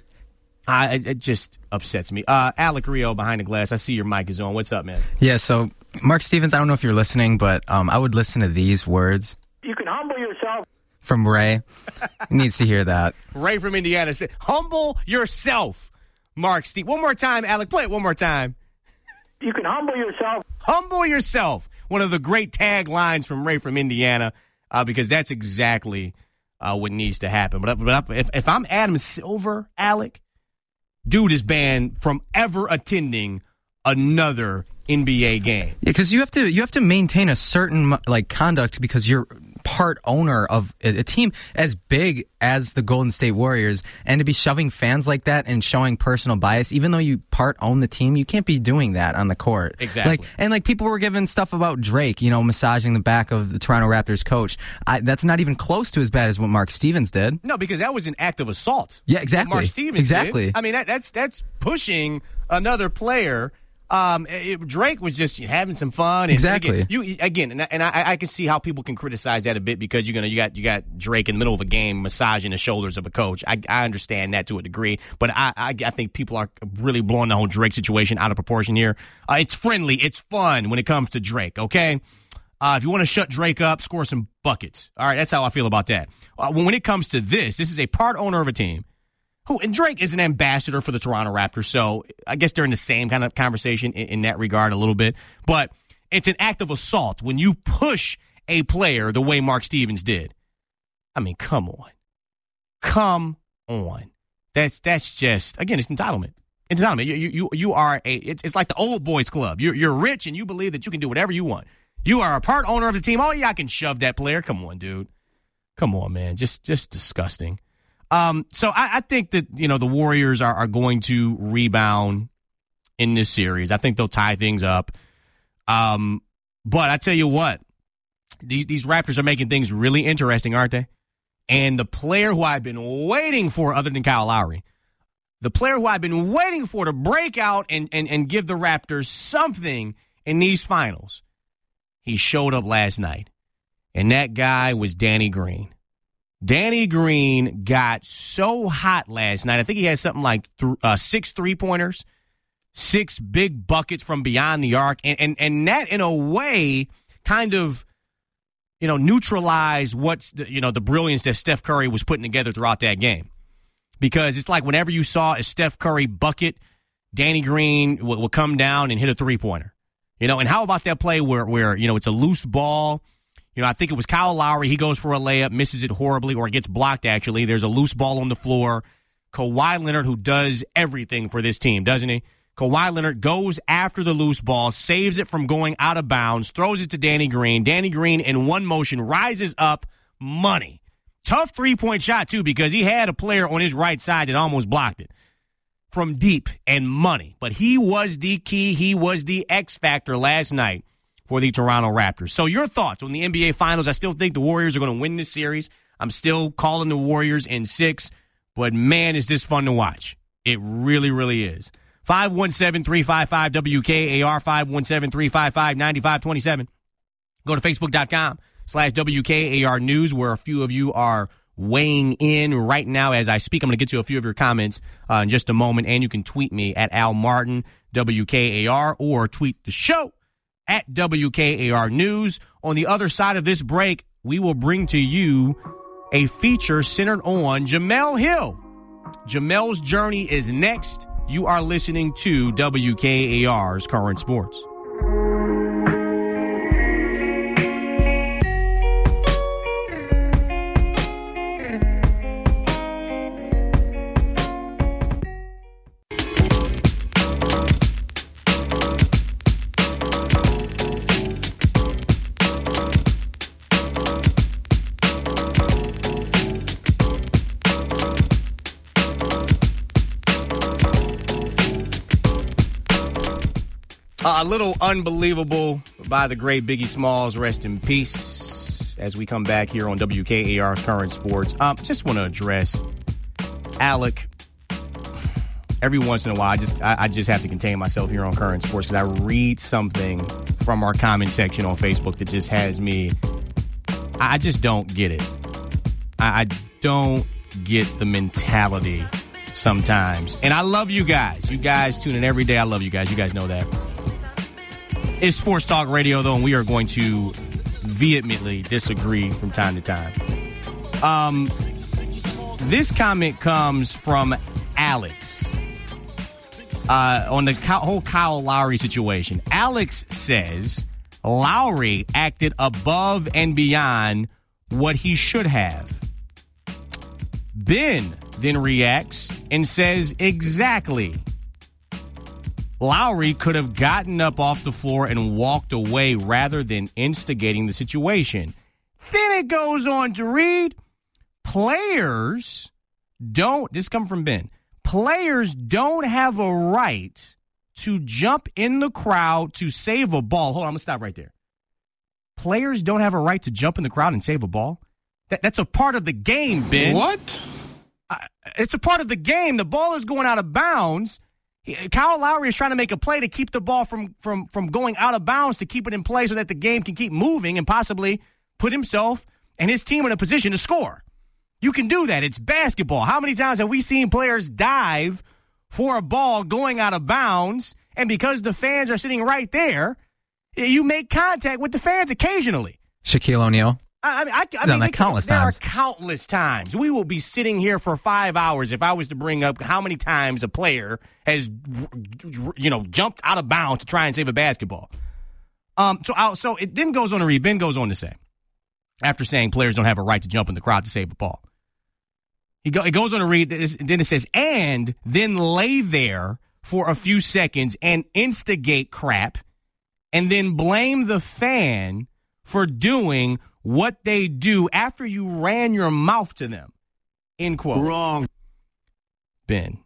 It just upsets me. Alec Rio behind the glass. I see your mic is on. What's up, man? Yeah, so Mark Stevens, I don't know if you're listening, but I would listen to these words. You can humble yourself. From Ray. He needs to hear that. Ray from Indiana said, humble yourself, Mark Stevens. One more time, Alec. Play it one more time. You can humble yourself. Humble yourself. One of the great taglines from Ray from Indiana, because that's exactly what needs to happen. But if I'm Adam Silver, Alec, dude is banned from ever attending another NBA game. Yeah, because you have to maintain a certain conduct because you're part owner of a team as big as the Golden State Warriors, and to be shoving fans like that and showing personal bias, even though you part own the team, you can't be doing that on the court. Exactly. And people were giving stuff about Drake, massaging the back of the Toronto Raptors coach. That's not even close to as bad as what Mark Stevens did. No, because that was an act of assault. Yeah, exactly. Mark Stevens did. I mean, that's pushing another player. Drake was just having some fun. And exactly. I can see how people can criticize that a bit because you got Drake in the middle of a game massaging the shoulders of a coach. I understand that to a degree, but I think people are really blowing the whole Drake situation out of proportion here. It's friendly, it's fun when it comes to Drake. Okay, if you want to shut Drake up, score some buckets. All right, that's how I feel about that. When it comes to this is a part owner of a team. And Drake is an ambassador for the Toronto Raptors, so I guess they're in the same kind of conversation in that regard a little bit. But it's an act of assault when you push a player the way Mark Stevens did. I mean, come on. Come on. That's just, again, it's entitlement. It's entitlement. You are it's like the old boys club. You're rich and you believe that you can do whatever you want. You are a part owner of the team. Oh, yeah, I can shove that player. Come on, dude. Come on, man. Just disgusting. So I think that, the Warriors are going to rebound in this series. I think they'll tie things up. But I tell you what, these Raptors are making things really interesting, aren't they? And the player who I've been waiting for, other than Kyle Lowry, the player who I've been waiting for to break out and give the Raptors something in these finals, he showed up last night. And that guy was Danny Green. Danny Green got so hot last night. I think he had something like 6 3-pointers, 6 big buckets from beyond the arc. And that, in a way, kind of, neutralized what's, the brilliance that Steph Curry was putting together throughout that game. Because it's like whenever you saw a Steph Curry bucket, Danny Green would come down and hit a 3-pointer. And how about that play where it's a loose ball? I think it was Kyle Lowry. He goes for a layup, misses it horribly, or it gets blocked, actually. There's a loose ball on the floor. Kawhi Leonard, who does everything for this team, doesn't he? Kawhi Leonard goes after the loose ball, saves it from going out of bounds, throws it to Danny Green. Danny Green, in one motion, rises up, money. Tough 3-point shot, too, because he had a player on his right side that almost blocked it from deep, and money. But he was the key. He was the X factor last night for the Toronto Raptors. So your thoughts on the NBA Finals? I still think the Warriors are going to win this series. I'm still calling the Warriors in 6, but man, is this fun to watch. It really, really is. 517-355-WKAR, 517-355-9527. Go to Facebook.com/WKAR News, where a few of you are weighing in right now as I speak. I'm going to get to a few of your comments in just a moment, and you can tweet me at Al Martin, WKAR, or tweet the show at WKAR News. On the other side of this break, we will bring to you a feature centered on Jemele Hill. Jemele's journey is next. You are listening to WKAR's Current Sports. A little unbelievable by the great Biggie Smalls. Rest in peace. As we come back here on WKAR's Current Sports, just want to address Alec. Every once in a while, I just have to contain myself here on Current Sports because I read something from our comment section on Facebook that just has me. I just don't get it. I don't get the mentality sometimes. And I love you guys. You guys tune in every day. I love you guys. You guys know that. It's Sports Talk Radio, though, and we are going to vehemently disagree from time to time. This comment comes from Alex on the whole Kyle Lowry situation. Alex says Lowry acted above and beyond what he should have. Ben then reacts and says exactly. Lowry could have gotten up off the floor and walked away rather than instigating the situation. Then it goes on to read, players don't, this comes from Ben, players don't have a right to jump in the crowd to save a ball. Hold on, I'm going to stop right there. Players don't have a right to jump in the crowd and save a ball? That's a part of the game, Ben. What? It's a part of the game. The ball is going out of bounds. Kyle Lowry is trying to make a play to keep the ball from going out of bounds, to keep it in play so that the game can keep moving and possibly put himself and his team in a position to score. You can do that. It's basketball. How many times have we seen players dive for a ball going out of bounds, and because the fans are sitting right there, you make contact with the fans occasionally? Shaquille O'Neal. I mean, countless there times. are countless times. We will be sitting here for 5 hours if I was to bring up how many times a player has, jumped out of bounds to try and save a basketball. So it then goes on to read. Ben goes on to say, after saying players don't have a right to jump in the crowd to save a ball, it goes on to read. Then it says, and then lay there for a few seconds and instigate crap, and then blame the fan for doing what they do after you ran your mouth to them. End quote. Wrong. Ben.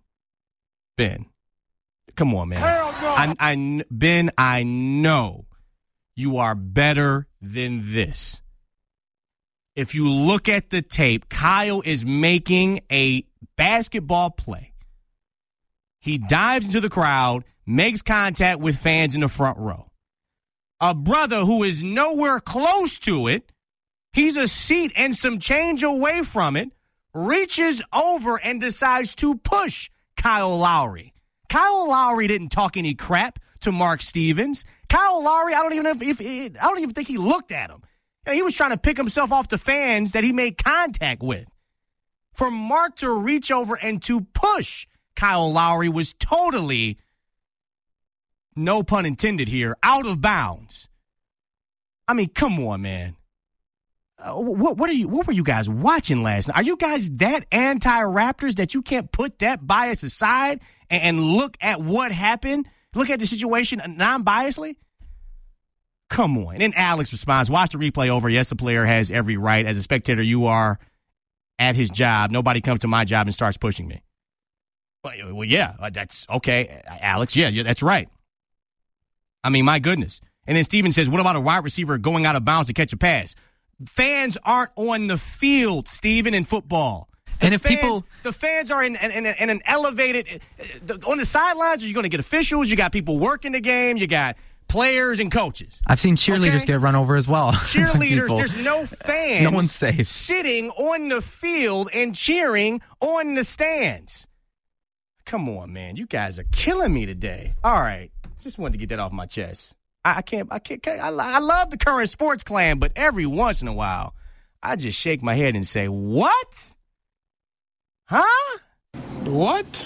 Come on, man. Hell no. Ben, I know you are better than this. If you look at the tape, Kyle is making a basketball play. He dives into the crowd, makes contact with fans in the front row. A brother who is nowhere close to it He's a seat and some change away from it, reaches over and decides to push Kyle Lowry. Kyle Lowry didn't talk any crap to Mark Stevens. Kyle Lowry, I don't even think he looked at him. He was trying to pick himself off the fans that he made contact with. For Mark to reach over and to push Kyle Lowry was totally, no pun intended here, out of bounds. I mean, come on, man. What were you guys watching last night? Are you guys that anti-Raptors that you can't put that bias aside and look at what happened? Look at the situation non-biasly? Come on. And then Alex responds, watch the replay over. Yes, the player has every right. As a spectator, you are at his job. Nobody comes to my job and starts pushing me. Well, yeah, that's okay. Alex, yeah, that's right. I mean, my goodness. And then Steven says, what about a wide receiver going out of bounds to catch a pass? Fans aren't on the field, Steven, in football. And the fans are in an elevated, on the sidelines, you're going to get officials, you got people working the game, you got players and coaches. I've seen cheerleaders get run over as well. Cheerleaders, there's no fans. No one's safe. Sitting on the field and cheering on the stands. Come on, man. You guys are killing me today. All right. Just wanted to get that off my chest. I love the current sports clan, but every once in a while, I just shake my head and say, what? Huh? What?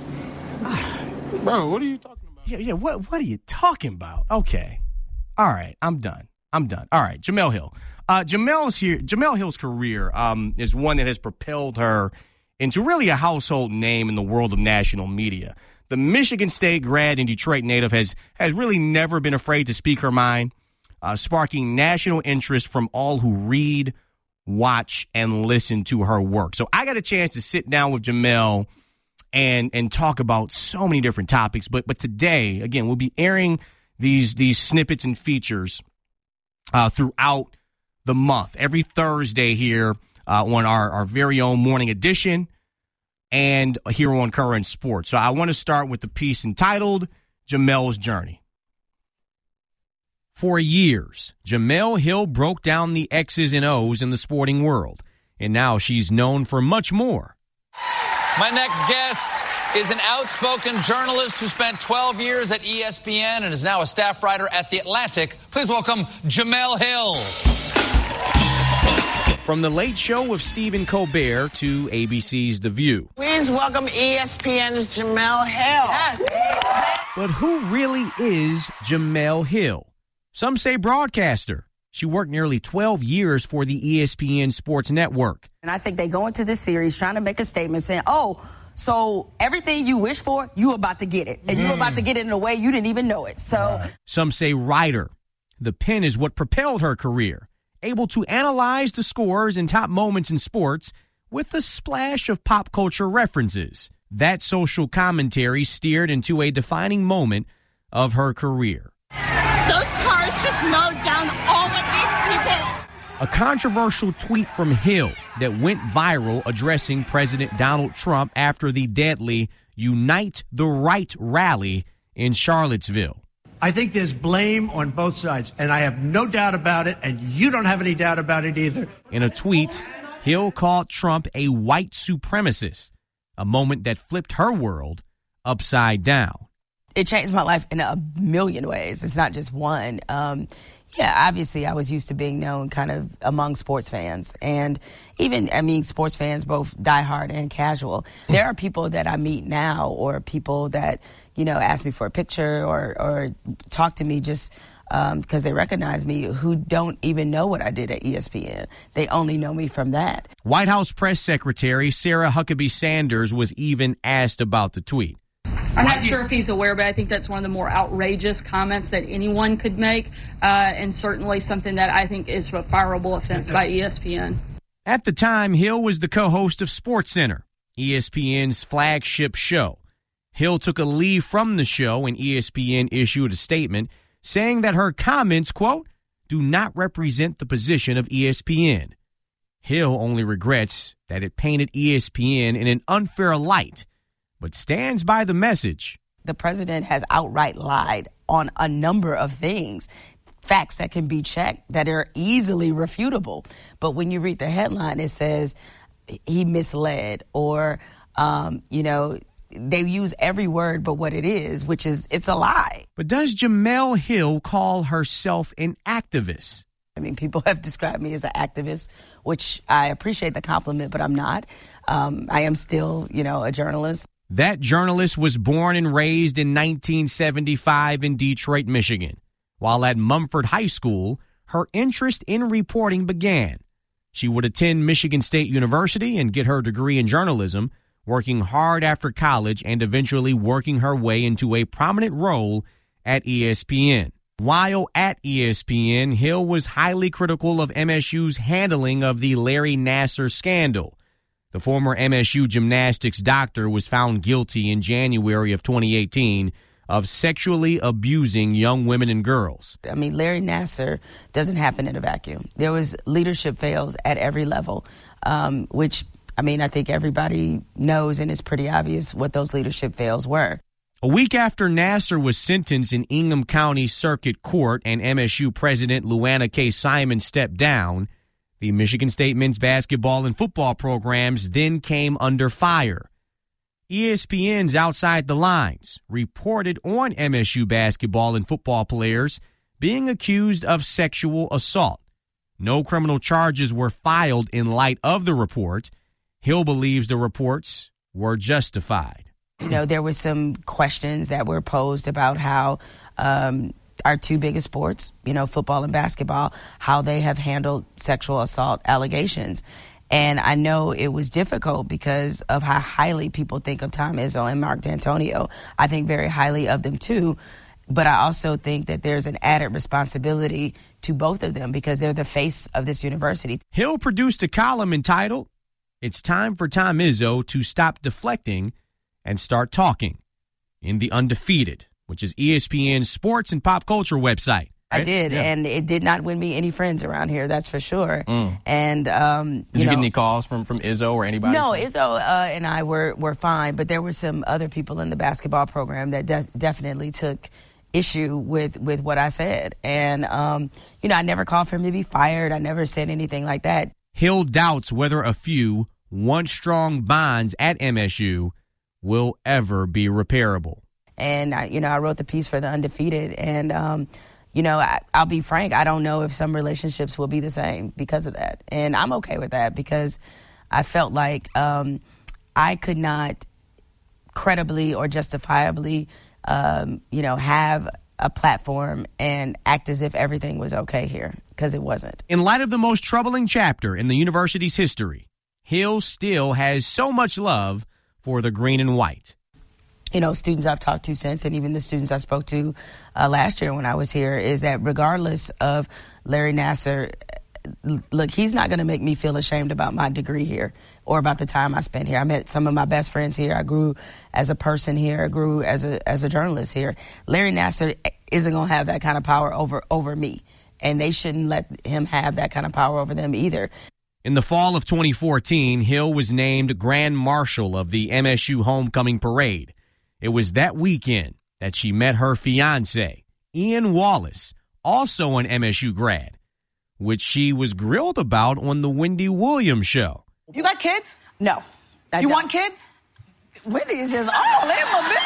Bro, what are you talking about? Yeah, what are you talking about? Okay. All right, I'm done. All right, Jemele Hill. Jemele Hill's career is one that has propelled her into really a household name in the world of national media. The Michigan State grad and Detroit native has really never been afraid to speak her mind, sparking national interest from all who read, watch, and listen to her work. So I got a chance to sit down with Jemele and talk about so many different topics. But today, again, we'll be airing these snippets and features throughout the month, every Thursday here on our very own morning edition and here on Current Sports. So I want to start with the piece entitled Jemele's Journey. For years, Jemele Hill broke down the X's and O's in the sporting world, and now she's known for much more. My next guest is an outspoken journalist who spent 12 years at ESPN and is now a staff writer at The Atlantic. Please welcome Jemele Hill. From The Late Show with Stephen Colbert to ABC's The View. Please welcome ESPN's Jemele Hill. Yes. But who really is Jemele Hill? Some say broadcaster. She worked nearly 12 years for the ESPN Sports Network. And I think they go into this series trying to make a statement saying, oh, so everything you wish for, you about to get it. And you're about to get it in a way you didn't even know it. So some say writer. The pen is what propelled her career. Able to analyze the scores and top moments in sports with a splash of pop culture references. That social commentary steered into a defining moment of her career. Those cars just mowed down all of these people. A controversial tweet from Hill that went viral addressing President Donald Trump after the deadly Unite the Right rally in Charlottesville. I think there's blame on both sides, and I have no doubt about it, and you don't have any doubt about it either. In a tweet, Hill called Trump a white supremacist, a moment that flipped her world upside down. It changed my life in a million ways. It's not just one. Obviously, I was used to being known kind of among sports fans. And even, sports fans, both diehard and casual. There are people that I meet now or people that, ask me for a picture or talk to me just because they recognize me who don't even know what I did at ESPN. They only know me from that. White House Press Secretary Sarah Huckabee Sanders was even asked about the tweet. I'm not sure if he's aware, but I think that's one of the more outrageous comments that anyone could make, and certainly something that I think is a fireable offense by ESPN. At the time, Hill was the co-host of SportsCenter, ESPN's flagship show. Hill took a leave from the show, and ESPN issued a statement saying that her comments, quote, do not represent the position of ESPN. Hill only regrets that it painted ESPN in an unfair light, but stands by the message. The president has outright lied on a number of things. facts that can be checked, that are easily refutable. But when you read the headline, it says he misled, or, they use every word but what it is, which is it's a lie. But does Jemele Hill call herself an activist? I mean, people have described me as an activist, which I appreciate the compliment, but I'm not. I am still, a journalist. That journalist was born and raised in 1975 in Detroit, Michigan. While at Mumford High School, her interest in reporting began. She would attend Michigan State University and get her degree in journalism, working hard after college and eventually working her way into a prominent role at ESPN. While at ESPN, Hill was highly critical of MSU's handling of the Larry Nassar scandal. The former MSU gymnastics doctor was found guilty in January of 2018 of sexually abusing young women and girls. I mean, Larry Nassar doesn't happen in a vacuum. There was leadership fails at every level, which, I think everybody knows, and it's pretty obvious what those leadership fails were. A week after Nassar was sentenced in Ingham County Circuit Court and MSU President Luana K. Simon stepped down, the Michigan State men's basketball and football programs then came under fire. ESPN's Outside the Lines reported on MSU basketball and football players being accused of sexual assault. No criminal charges were filed in light of the report. Hill believes the reports were justified. There were some questions that were posed about how our two biggest sports, football and basketball, how they have handled sexual assault allegations. And I know it was difficult because of how highly people think of Tom Izzo and Mark D'Antonio. I think very highly of them, too. But I also think that there's an added responsibility to both of them because they're the face of this university. Hill produced a column entitled, "It's Time for Tom Izzo to Stop Deflecting and Start Talking," in The Undefeated, which is ESPN's sports and pop culture website. Right? I did, and it did not win me any friends around here, that's for sure. And did you get any calls from Izzo or anybody? No, Izzo and I were fine, but there were some other people in the basketball program that definitely took issue with what I said. And, I never called for him to be fired. I never said anything like that. Hill doubts whether a few once-strong bonds at MSU will ever be repairable. And, I wrote the piece for The Undefeated, and, I'll be frank, I don't know if some relationships will be the same because of that. And I'm okay with that because I felt like I could not credibly or justifiably, have a platform and act as if everything was okay here, because it wasn't. In light of the most troubling chapter in the university's history, Hill still has so much love for the green and white. Students I've talked to since, and even the students I spoke to last year when I was here, is that regardless of Larry Nassar, look, he's not going to make me feel ashamed about my degree here or about the time I spent here. I met some of my best friends here. I grew as a person here. I grew as a journalist here. Larry Nassar isn't going to have that kind of power over me, and they shouldn't let him have that kind of power over them either. In the fall of 2014, Hill was named Grand Marshal of the MSU Homecoming Parade. It was that weekend that she met her fiancé, Ian Wallace, also an MSU grad, which she was grilled about on the Wendy Williams show. You got kids? No. You want kids? Wendy is just all in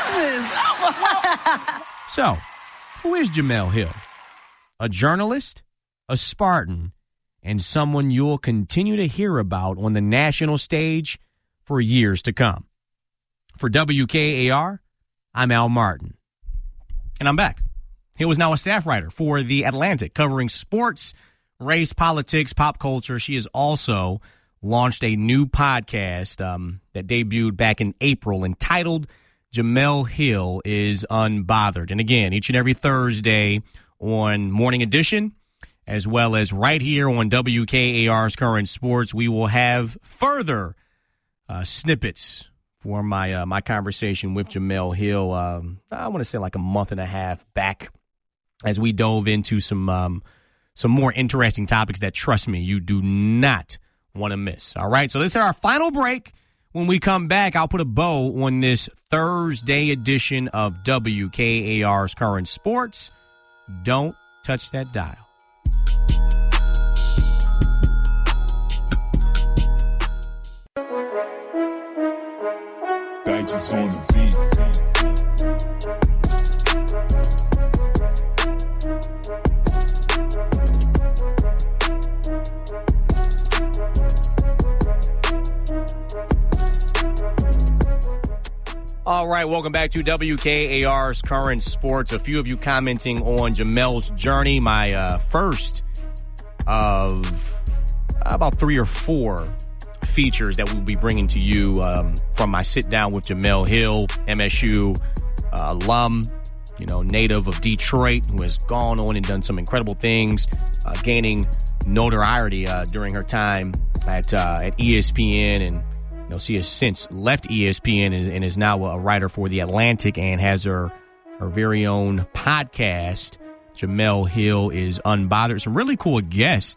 my business. So, who is Jemele Hill? A journalist, a Spartan, and someone you'll continue to hear about on the national stage for years to come. For WKAR, I'm Al Martin. And I'm back. Hill is now a staff writer for The Atlantic, covering sports, race, politics, pop culture. She has also launched a new podcast that debuted back in April entitled Jemele Hill is Unbothered. And again, each and every Thursday on Morning Edition, as well as right here on WKAR's Current Sports, we will have further snippets for my conversation with Jemele Hill. I want to say like a month and a half back, as we dove into some more interesting topics that, trust me, you do not want to miss. All right, so this is our final break. When we come back, I'll put a bow on this Thursday edition of WKAR's Current Sports. Don't touch that dial. Digits on the beat. All right, welcome back to WKAR's Current Sports. A few of you commenting on Jamel's journey. My first of about 3 or 4 features that we'll be bringing to you from my sit down with Jemele Hill, MSU alum, native of Detroit, who has gone on and done some incredible things, gaining notoriety during her time at ESPN, and she has since left ESPN and is now a writer for The Atlantic and has her very own podcast. Jemele Hill is Unbothered. Some really cool guests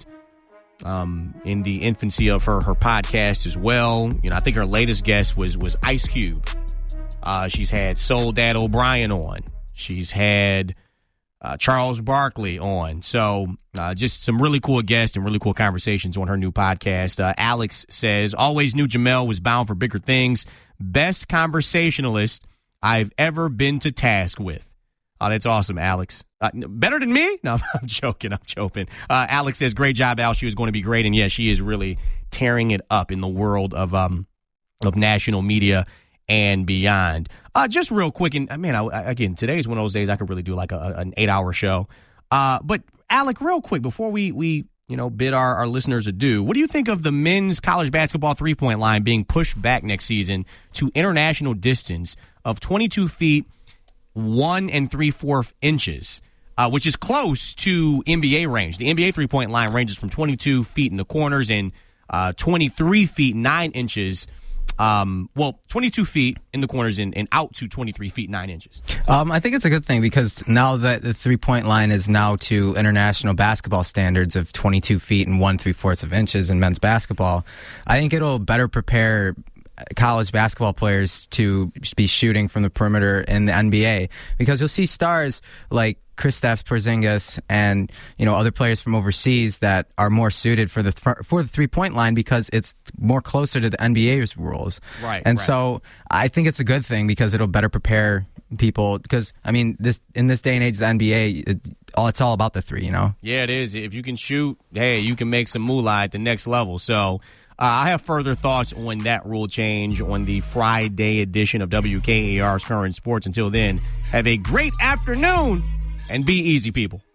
in the infancy of her podcast as well. I think her latest guest was Ice Cube. She's had Soul Dad O'Brien on. She's had Charles Barkley on. So just some really cool guests and really cool conversations on her new podcast. Alex says, always knew Jemele was bound for bigger things. Best conversationalist I've ever been to task with. Oh, that's awesome, Alex. Better than me? No, I'm joking. Alex says, great job, Al. She was going to be great. And, yeah, she is really tearing it up in the world of national media and beyond. Just real quick, and again, today is one of those days I could really do like an 8-hour show. But Alec, real quick, before we bid our listeners adieu, what do you think of the men's college basketball 3-point line being pushed back next season to international distance of 22 feet 1 3/4 inches, which is close to NBA range? The NBA 3-point line ranges from 22 feet in the corners and 23 feet 9 inches. 22 feet in the corners and out to 23 feet 9 inches. I think it's a good thing because now that the 3-point line is now to international basketball standards of 22 feet and 1 3/4 inches in men's basketball, I think it'll better prepare college basketball players to be shooting from the perimeter in the NBA, because you'll see stars like Kristaps Porzingis and other players from overseas that are more suited for the 3-point line because it's more closer to the NBA's rules. Right. And so I think it's a good thing because it'll better prepare people, because in this day and age, the NBA, it's all about the 3. Yeah, it is. If you can shoot, hey, you can make some moolah at the next level. So I have further thoughts on that rule change on the Friday edition of WKAR's Current Sports. Until then, have a great afternoon and be easy, people.